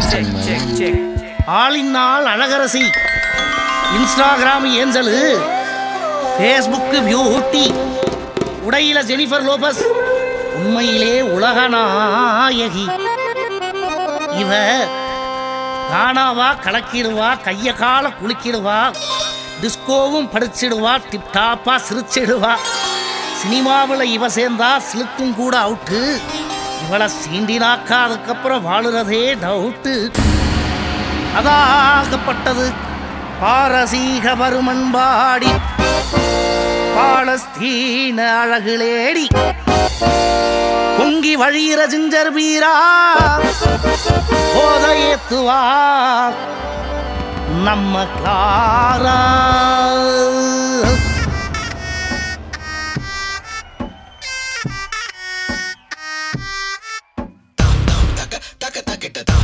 ஆளினால் அழகரசி, Instagram angel, Facebook beauty, உடையில Jennifer Lopez, உண்மையிலே உலகநாயகி. இவ காணாவா கலக்கிடுவா, கைய கால குலுக்கிடுவா, டிஸ்கோவும் படிச்சிடுவா, டிப்டாப்பா சிரிச்சிடுவா. சினிமாவில் இவ சேர்ந்தா சிலுக்கும் கூட அவுட்டு. இவளை சீண்டினாக்கா அதுக்கப்புறம் வாழுறதே டவுட்டு. அதாகப்பட்டது பாரசீக வருமன்பாடி, பாலஸ்தீன அழகுலேடி, பொங்கி வழியிற ஜிஞ்சர் வீரா, போத ஏத்துவா நம்ம கிளாரா. Taka taka taka